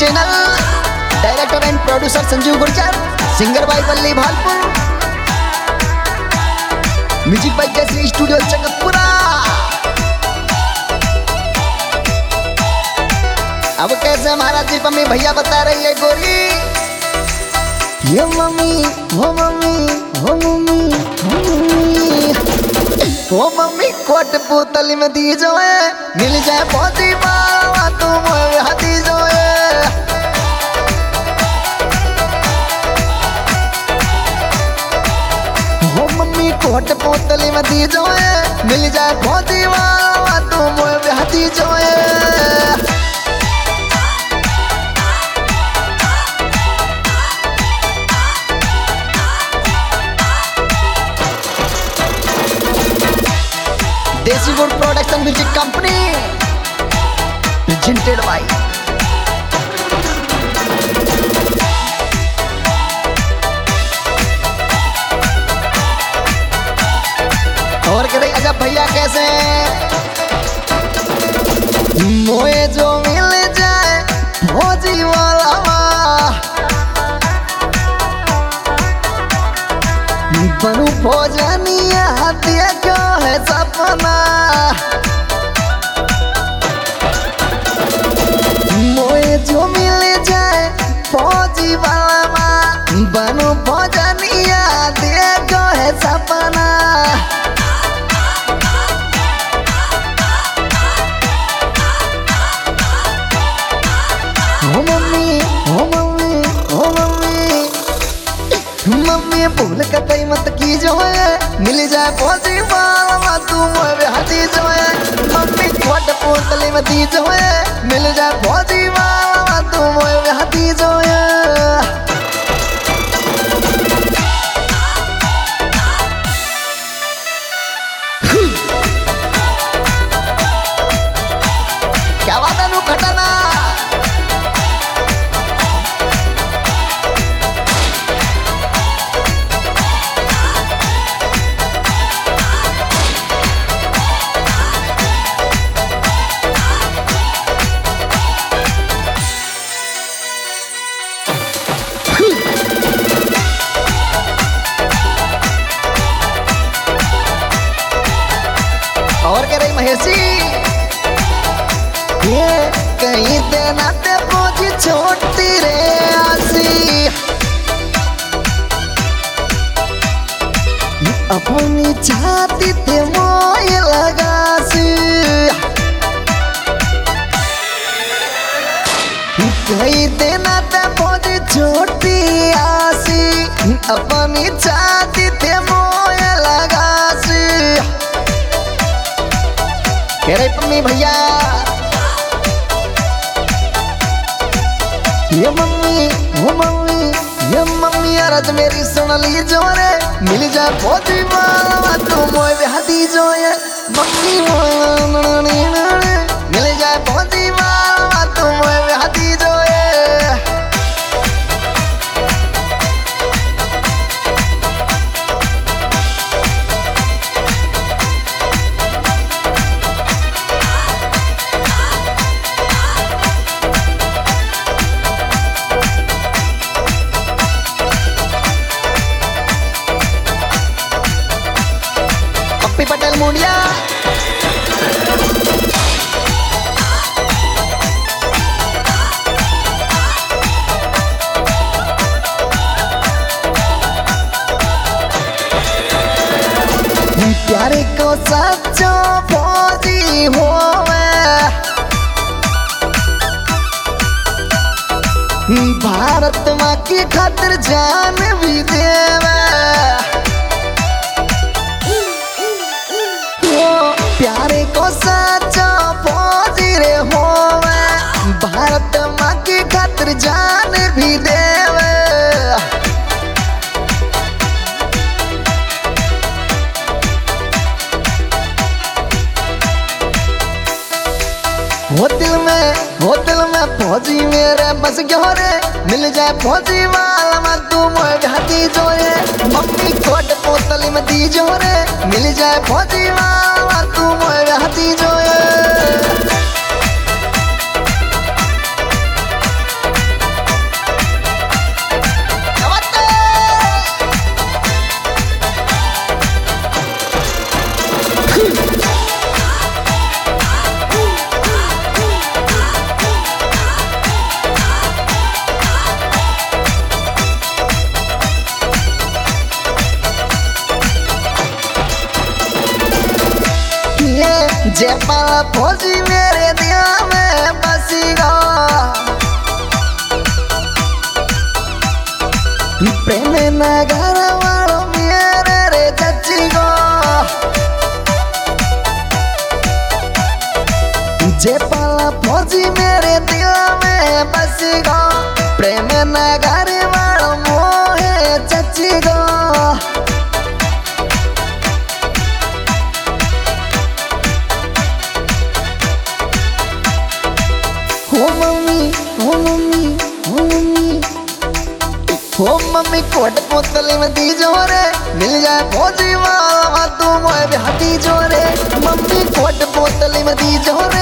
Channel, director and producer Sanjeev Gurjar, singer by Valli Bhalpur, music by Kesari studio Chakatpura. अब कैसे हमारा जी मम्मी भैया बता रही है गोरी, ये मम्मी हो मम्मी हो मम्मी हो मम्मी हो मम्मी कोट बोतल में दी जो है, मिल जाए पौधी बाबा तुम हाथी जो है। हो मम्मी कोट बोतल में दी जो है, मिल जाए पौधी बाबा तुम हाथी जो है। Desi good production music company presented by और कह रही अजब भैया कैसे मोए जो मिल जाए फौजी वाला बनू फौजनिया हथिया क्यों है सपना, मोए जो मिल जाए फौजी वाला बनू फौजनिया हथिया क्यों है सपना। हो मम्मी हो मम्मी हो मम्मी मम्मी भूल कतई मत की जो है, मिल जाए फौजी वाला तुम हाथी जो है। मम्मी कोट पोतली में दी जो है, मिल जाए फौजी वाला तुम हाथी जो है। क्या बात है नू खटाना, और कह रही महेशी ये कहीं देना ते पहुंची छोटी रे आसी, अपनी छाती ते मोय लगासी, कहीं देना ते पहुंची छोटी आसी, अपनी छाती ते मोय लगासी। कह रहे मम्मी भैया ये मम्मी वो मम्मी ये मम्मी अरज मेरी सुन ली जो रे, मिल जाए फौजी वाला तुम हाथी जो है। मम्मी मिल जाए फौजी वाला तुम हाथी जो है। पटेल मुंडिया प्यारे को सच्चो फौजी होवे, भारत माँ की खातिर जान भी देवे। प्यारे को सच्चा फौजी रे होवे, भारत माँ की खातिर जान भी देवे। हो दिल में फौजी मेरे बस गयो रे, मिल जाए फौजी वाला तुम हाथी जो है। मम्मी कोट पोतली में दी जो रे, मिल जाए फौजी वाला तुम हाथी जो है। जयपाल फौजी मेरे दिया में बसीगा प्रेम नगर वालों मेरे रे चचीगो जयपाल फौजी मेरे दिल में बसीगा प्रेम नगर वालों मोहे चचीगो हो मम्मी हो मम्मी हो मम्मी हो मम्मी कोट पोतली में दी जोरे मिल जाए फौजी वाला तू मोए बिहाती जोरे मम्मी कोट पोतली में दी जोरे